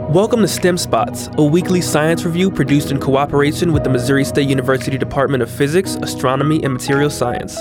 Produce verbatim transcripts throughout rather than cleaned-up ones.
Welcome to STEM Spots, a weekly science review produced in cooperation with the Missouri State University Department of Physics, Astronomy, and Material Science.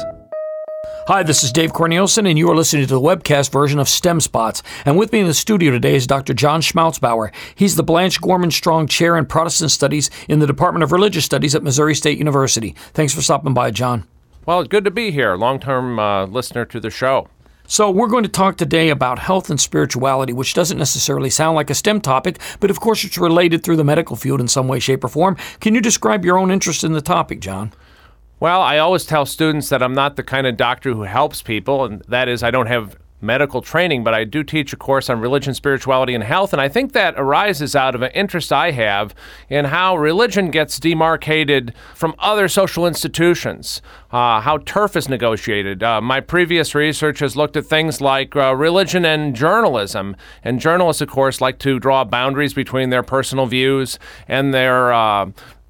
Hi, this is Dave Cornelison, and you are listening to the webcast version of STEM Spots. And with me in the studio today is Doctor John Schmalzbauer. He's the Blanche Gorman Strong Chair in Protestant Studies in the Department of Religious Studies at Missouri State University. Thanks for stopping by, John. Well, good to be here. Long-term uh, listener to the show. So we're going to talk today about health and spirituality, which doesn't necessarily sound like a STEM topic, but of course it's related through the medical field in some way, shape, or form. Can you describe your own interest in the topic, John? Well, I always tell students that I'm not the kind of doctor who helps people, and that is I don't have medical training, but I do teach a course on religion, spirituality, and health, and I think that arises out of an interest I have in how religion gets demarcated from other social institutions, uh, how turf is negotiated. Uh, my previous research has looked at things like uh, religion and journalism, and journalists, of course, like to draw boundaries between their personal views and their uh,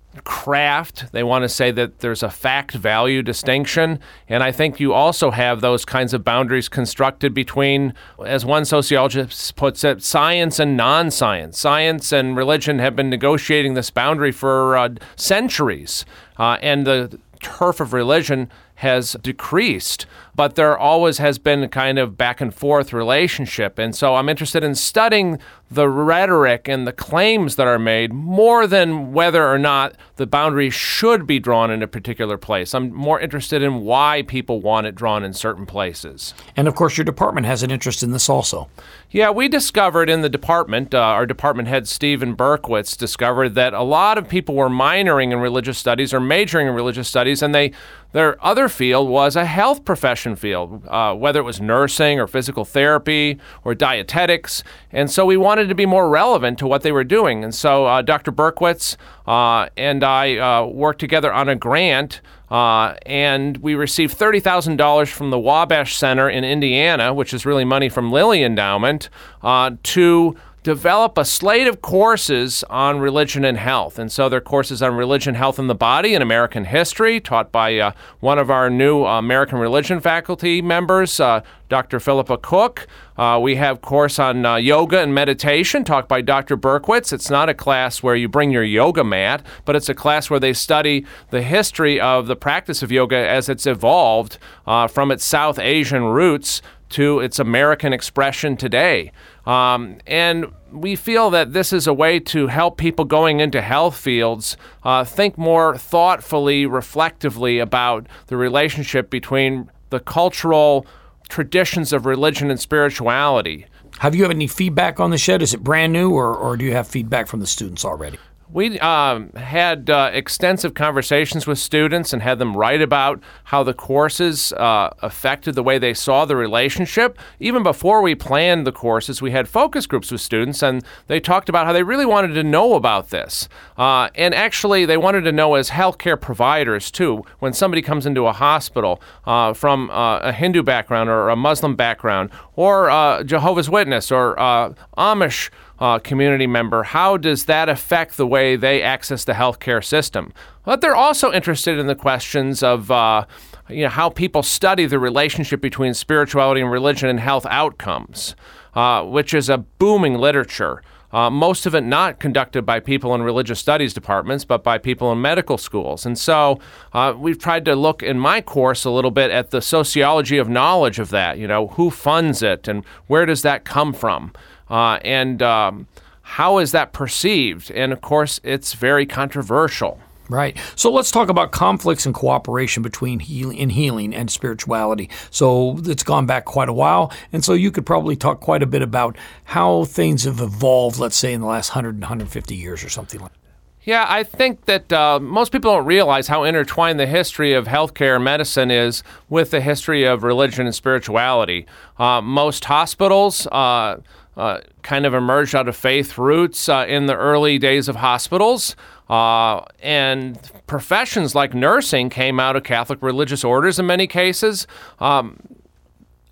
craft. They want to say that there's a fact-value distinction, and I think you also have those kinds of boundaries constructed between, as one sociologist puts it, science and non-science. Science and religion have been negotiating this boundary for uh, centuries, uh, and the turf of religion has decreased, but there always has been a kind of back and forth relationship. And so I'm interested in studying the rhetoric and the claims that are made more than whether or not the boundary should be drawn in a particular place. I'm more interested in why people want it drawn in certain places. And of course, your department has an interest in this also. Yeah, we discovered in the department, uh, our department head, Stephen Berkowitz, discovered that a lot of people were minoring in religious studies or majoring in religious studies, and they their other field was a health profession field, uh, whether it was nursing or physical therapy or dietetics. And so we wanted to be more relevant to what they were doing. And so uh, Doctor Berkowitz uh, and I uh, worked together on a grant, uh, and we received thirty thousand dollars from the Wabash Center in Indiana, which is really money from Lilly Endowment, uh, to develop a slate of courses on religion and health. And so there are courses on religion, health, and the body and American history, taught by uh, one of our new uh, American religion faculty members, uh, Doctor Philippa Cook. Uh, we have course on uh, yoga and meditation, taught by Doctor Berkowitz. It's not a class where you bring your yoga mat, but it's a class where they study the history of the practice of yoga as it's evolved uh, from its South Asian roots to its American expression today. Um, and we feel that this is a way to help people going into health fields uh, think more thoughtfully, reflectively about the relationship between the cultural traditions of religion and spirituality. Have you had any feedback on the shed? Is it brand new, or, or do you have feedback from the students already? We um, had uh, extensive conversations with students and had them write about how the courses uh, affected the way they saw the relationship. Even before we planned the courses, we had focus groups with students, and they talked about how they really wanted to know about this. Uh, and actually, they wanted to know as healthcare providers, too, when somebody comes into a hospital uh, from uh, a Hindu background or a Muslim background or uh, Jehovah's Witness or uh, Amish Uh, community member, how does that affect the way they access the healthcare system? But they're also interested in the questions of uh, you know, how people study the relationship between spirituality and religion and health outcomes, uh, which is a booming literature. Uh, most of it not conducted by people in religious studies departments, but by people in medical schools. And so uh, we've tried to look in my course a little bit at the sociology of knowledge of that. You know, who funds it and where does that come from? Uh, and um, how is that perceived? And of course, it's very controversial. Right. So let's talk about conflicts and cooperation between heal- in healing and spirituality. So it's gone back quite a while, and so you could probably talk quite a bit about how things have evolved, let's say, in the last one hundred and one hundred fifty years or something like that. Yeah, I think that uh, most people don't realize how intertwined the history of healthcare and medicine is with the history of religion and spirituality. Uh, most hospitals uh, uh, kind of emerged out of faith roots uh, in the early days of hospitals. Uh, and professions like nursing came out of Catholic religious orders in many cases. Um,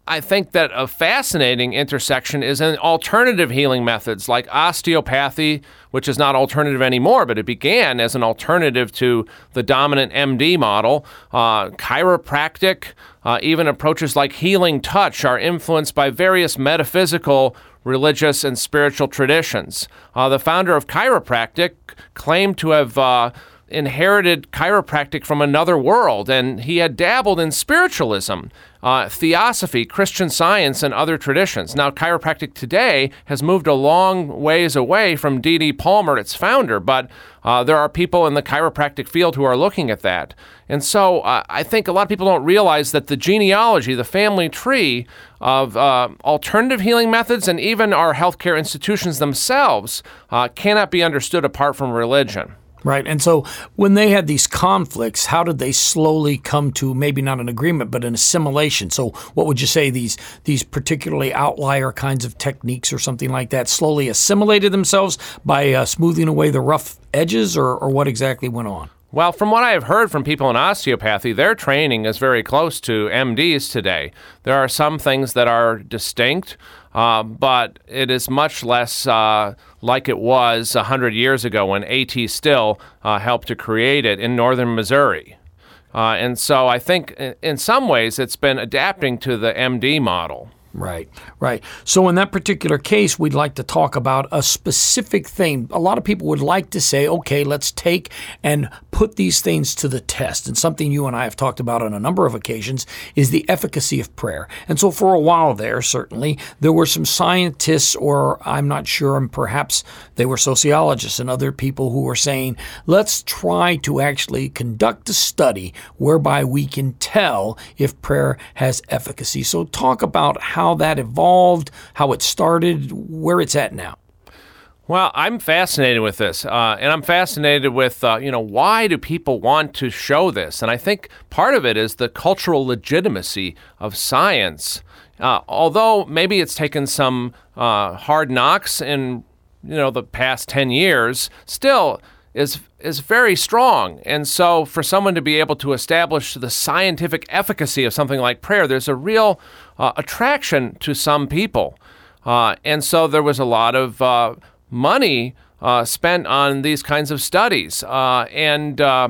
I think that a fascinating intersection is in alternative healing methods like osteopathy, which is not alternative anymore, but it began as an alternative to the dominant M D model. Uh, chiropractic, uh, even approaches like healing touch are influenced by various metaphysical, religious, and spiritual traditions. Uh, the founder of chiropractic claimed to have uh, inherited chiropractic from another world, and he had dabbled in spiritualism, uh, theosophy, Christian Science, and other traditions. Now, chiropractic today has moved a long ways away from D D Palmer, its founder, but uh, there are people in the chiropractic field who are looking at that. And so uh, I think a lot of people don't realize that the genealogy, the family tree of uh, alternative healing methods and even our healthcare institutions themselves uh, cannot be understood apart from religion. Right. And so when they had these conflicts, how did they slowly come to maybe not an agreement, but an assimilation? So what would you say these these particularly outlier kinds of techniques or something like that slowly assimilated themselves by uh, smoothing away the rough edges, or, or what exactly went on? Well, from what I have heard from people in osteopathy, their training is very close to M Ds today. There are some things that are distinct, uh, but it is much less uh, like it was one hundred years ago when A T Still uh, helped to create it in northern Missouri. Uh, and so I think in some ways it's been adapting to the M D model. Right, right. So in that particular case, we'd like to talk about a specific thing. A lot of people would like to say, okay, let's take and put these things to the test. And something you and I have talked about on a number of occasions is the efficacy of prayer. And so for a while there, certainly, there were some scientists, or I'm not sure, and perhaps they were sociologists and other people who were saying, let's try to actually conduct a study whereby we can tell if prayer has efficacy. So talk about how How that evolved, how it started, where it's at now. Well, I'm fascinated with this, uh, and I'm fascinated with, uh, you know, why do people want to show this? And I think part of it is the cultural legitimacy of science. Uh, although maybe it's taken some uh, hard knocks in, you know, the past ten years, still is is very strong. And so for someone to be able to establish the scientific efficacy of something like prayer, there's a real uh, attraction to some people. Uh, and so there was a lot of uh, money uh, spent on these kinds of studies. Uh, and uh,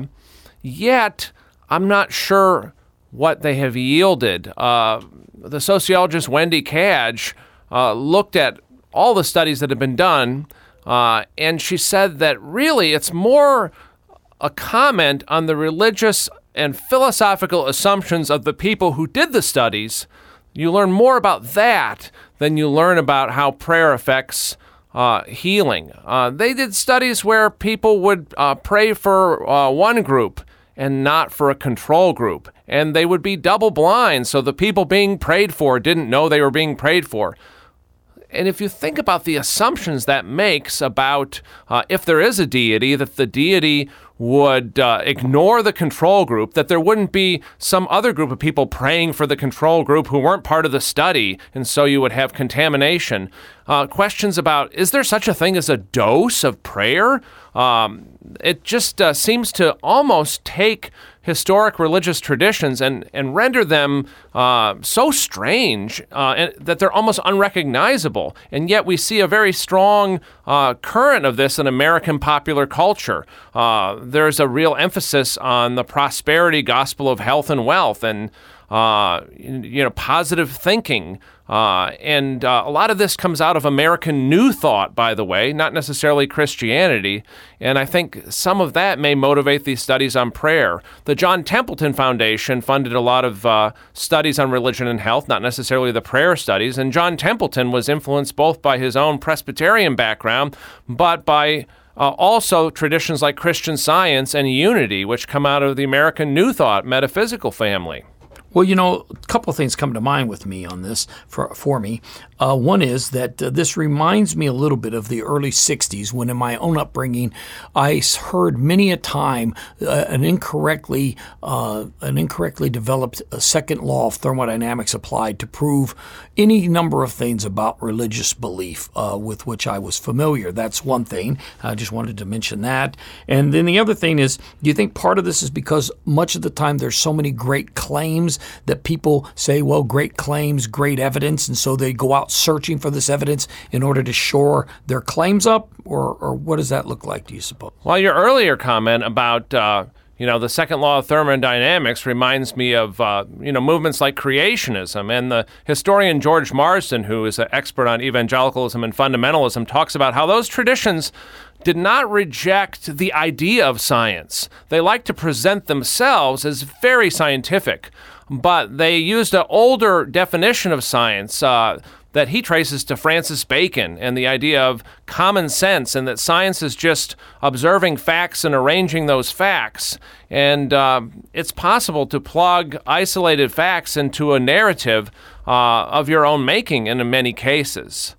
yet, I'm not sure what they have yielded. Uh, the sociologist Wendy Cadge uh, looked at all the studies that have been done, Uh, and she said that really it's more a comment on the religious and philosophical assumptions of the people who did the studies. You learn more about that than you learn about how prayer affects uh, healing. Uh, they did studies where people would uh, pray for uh, one group and not for a control group. And they would be double blind, so the people being prayed for didn't know they were being prayed for. And if you think about the assumptions that makes about uh, if there is a deity, that the deity would uh, ignore the control group, that there wouldn't be some other group of people praying for the control group who weren't part of the study, and so you would have contamination. Uh, questions about, is there such a thing as a dose of prayer? Um, it just uh, seems to almost take historic religious traditions and, and render them uh, so strange uh, and, that they're almost unrecognizable. And yet we see a very strong uh, current of this in American popular culture. Uh, there's a real emphasis on the prosperity gospel of health and wealth and uh, you know, positive thinking. Uh, and uh, a lot of this comes out of American New Thought, by the way, not necessarily Christianity. And I think some of that may motivate these studies on prayer. The John Templeton Foundation funded a lot of uh, studies on religion and health, not necessarily the prayer studies. And John Templeton was influenced both by his own Presbyterian background, but by uh, also traditions like Christian Science and Unity, which come out of the American New Thought metaphysical family. Well, you know, a couple of things come to mind with me on this for for me. Uh, one is that uh, this reminds me a little bit of the early sixties when in my own upbringing I heard many a time uh, an incorrectly uh, an incorrectly developed uh, second law of thermodynamics applied to prove any number of things about religious belief uh, with which I was familiar. That's one thing. I just wanted to mention that. And then the other thing is, do you think part of this is because much of the time there's so many great claims that people say, well, great claims, great evidence, and so they go out searching for this evidence in order to shore their claims up? Or, or what does that look like, do you suppose? Well, your earlier comment about uh, you know the second law of thermodynamics reminds me of uh, you know movements like creationism, and the historian George Marsden, who is an expert on evangelicalism and fundamentalism, talks about how those traditions did not reject the idea of science. They like to present themselves as very scientific, but they used an older definition of science uh, that he traces to Francis Bacon and the idea of common sense, and that science is just observing facts and arranging those facts. And uh, it's possible to plug isolated facts into a narrative uh, of your own making in many cases.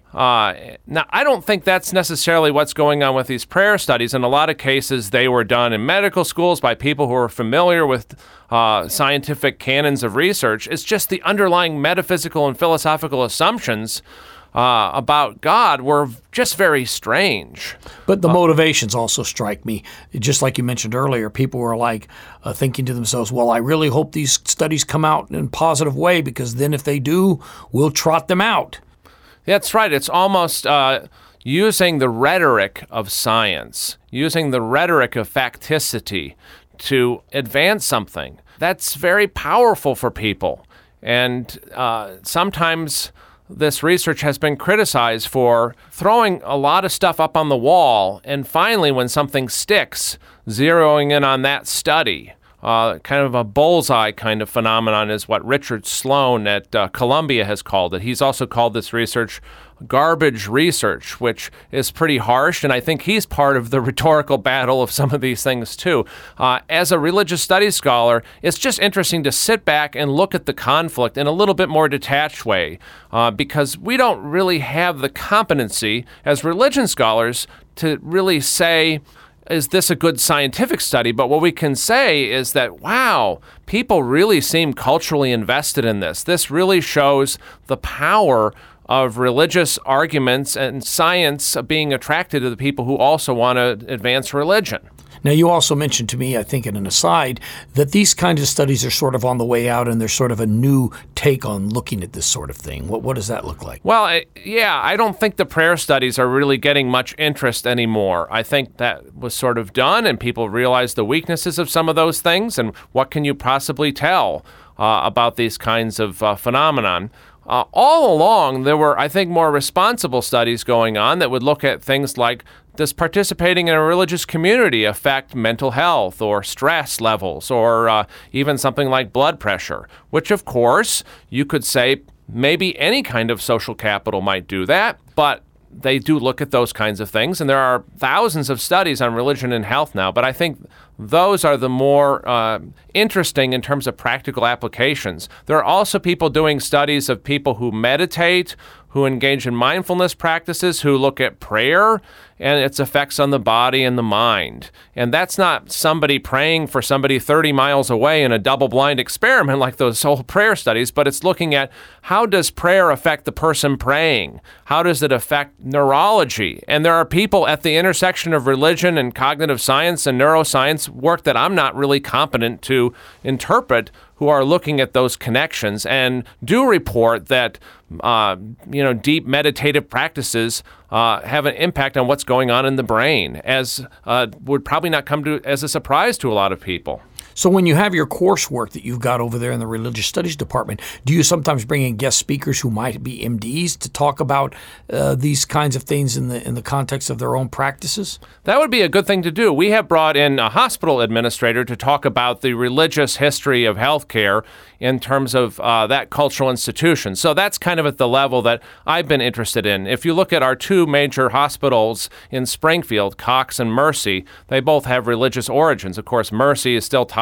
Uh, now, I don't think that's necessarily what's going on with these prayer studies. In a lot of cases, they were done in medical schools by people who are familiar with uh, scientific canons of research. It's just the underlying metaphysical and philosophical assumptions uh, about God were just very strange. But the motivations also strike me. Just like you mentioned earlier, people were like uh, thinking to themselves, well, I really hope these studies come out in a positive way, because then if they do, we'll trot them out. That's right. It's almost uh, using the rhetoric of science, using the rhetoric of facticity to advance something. That's very powerful for people. And uh, sometimes this research has been criticized for throwing a lot of stuff up on the wall, and finally, when something sticks, zeroing in on that study. Uh, kind of a bullseye kind of phenomenon is what Richard Sloan at uh, Columbia has called it. He's also called this research garbage research, which is pretty harsh, and I think he's part of the rhetorical battle of some of these things too. Uh, as a religious studies scholar, it's just interesting to sit back and look at the conflict in a little bit more detached way, uh, because we don't really have the competency as religion scholars to really say, is this a good scientific study? But what we can say is that, wow, people really seem culturally invested in this. This really shows the power of religious arguments and science being attracted to the people who also want to advance religion. Now, you also mentioned to me, I think in an aside, that these kinds of studies are sort of on the way out, and there's sort of a new take on looking at this sort of thing. What what does that look like? Well, I, yeah, I don't think the prayer studies are really getting much interest anymore. I think that was sort of done, and people realized the weaknesses of some of those things, and what can you possibly tell uh, about these kinds of uh, phenomenon. Uh, all along, there were, I think, more responsible studies going on that would look at things like, does participating in a religious community affect mental health or stress levels, or uh, even something like blood pressure, which, of course, you could say maybe any kind of social capital might do that, but they do look at those kinds of things, and there are thousands of studies on religion and health now, but I think those are the more uh, interesting in terms of practical applications. There are also people doing studies of people who meditate, who engage in mindfulness practices, who look at prayer and its effects on the body and the mind. And that's not somebody praying for somebody thirty miles away in a double-blind experiment like those old prayer studies, but it's looking at how does prayer affect the person praying? How does it affect neurology? And there are people at the intersection of religion and cognitive science and neuroscience, work that I'm not really competent to interpret, who are looking at those connections and do report that uh, you know deep meditative practices uh, have an impact on what's going on in the brain, as uh, would probably not come to as a surprise to a lot of people. So when you have your coursework that you've got over there in the Religious Studies Department, do you sometimes bring in guest speakers who might be M Ds to talk about uh, these kinds of things in the in the context of their own practices? That would be a good thing to do. We have brought in a hospital administrator to talk about the religious history of healthcare in terms of uh, that cultural institution. So that's kind of at the level that I've been interested in. If you look at our two major hospitals in Springfield, Cox and Mercy, they both have religious origins. Of course, Mercy is still tied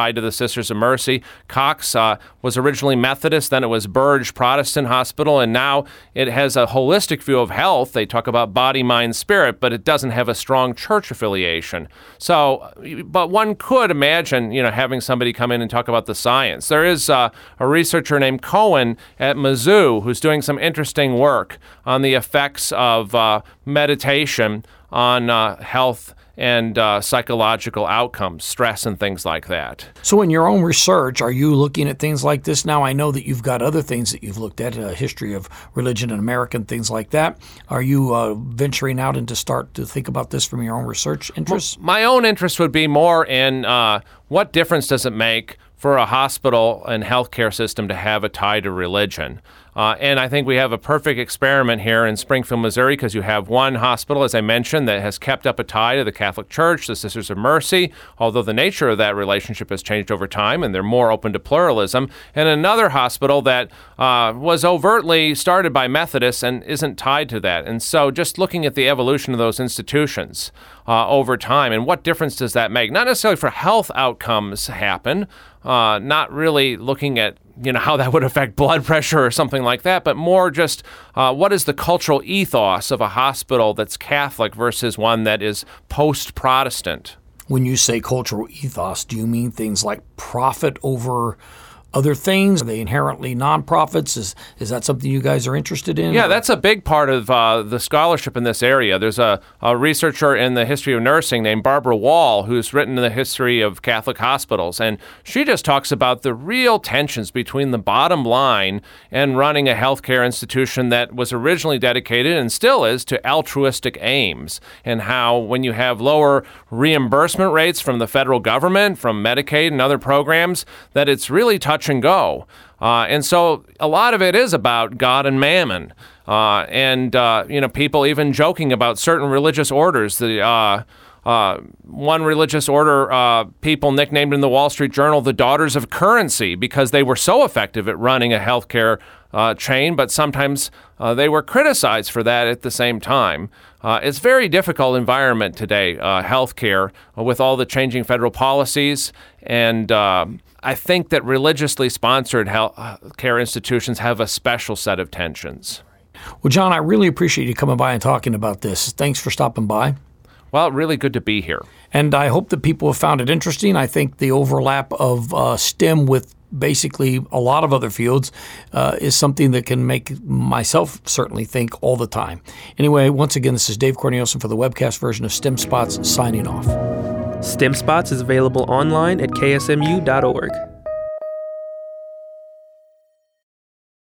tied to the Sisters of Mercy. Cox uh, was originally Methodist, then it was Burge Protestant Hospital, and now it has a holistic view of health. They talk about body, mind, spirit, but it doesn't have a strong church affiliation. So, but one could imagine, you know, having somebody come in and talk about the science. There is uh, a researcher named Cohen at Mizzou who's doing some interesting work on the effects of uh, meditation on uh, health and uh, psychological outcomes, stress and things like that. So in your own research, are you looking at things like this now? I know that you've got other things that you've looked at, a history of religion in America and things like that. Are you uh, venturing out and to start to think about this from your own research interests? My own interest would be more in uh, what difference does it make for a hospital and healthcare system to have a tie to religion. Uh, and I think we have a perfect experiment here in Springfield, Missouri, because you have one hospital, as I mentioned, that has kept up a tie to the Catholic Church, the Sisters of Mercy, although the nature of that relationship has changed over time and they're more open to pluralism, and another hospital that uh, was overtly started by Methodists and isn't tied to that. And so just looking at the evolution of those institutions uh, over time, and what difference does that make? Not necessarily for health outcomes happen, uh, not really looking at you know, how that would affect blood pressure or something like that, but more just uh, what is the cultural ethos of a hospital that's Catholic versus one that is post-Protestant? When you say cultural ethos, do you mean things like profit over other things? Are they inherently nonprofits? Is is that something you guys are interested in? Yeah, that's a big part of uh, the scholarship in this area. There's a, a researcher in the history of nursing named Barbara Wall who's written the history of Catholic hospitals, and she just talks about the real tensions between the bottom line and running a healthcare institution that was originally dedicated and still is to altruistic aims, and how when you have lower reimbursement rates from the federal government, from Medicaid and other programs, that it's really touch and go. Uh, and so a lot of it is about God and mammon. Uh, and, uh, you know, people even joking about certain religious orders. The uh, uh, one religious order, uh, people nicknamed in the Wall Street Journal the Daughters of Currency because they were so effective at running a healthcare uh, chain, but sometimes uh, they were criticized for that at the same time. Uh, it's a very difficult environment today, uh, healthcare, uh, with all the changing federal policies, and uh, I think that religiously sponsored health care institutions have a special set of tensions. Well, John, I really appreciate you coming by and talking about this. Thanks for stopping by. Well, really good to be here. And I hope that people have found it interesting. I think the overlap of uh, STEM with basically a lot of other fields uh, is something that can make myself certainly think all the time. Anyway, once again, this is Dave Cornelison for the webcast version of STEM Spots, signing off. STEM Spots is available online at K S M U dot org.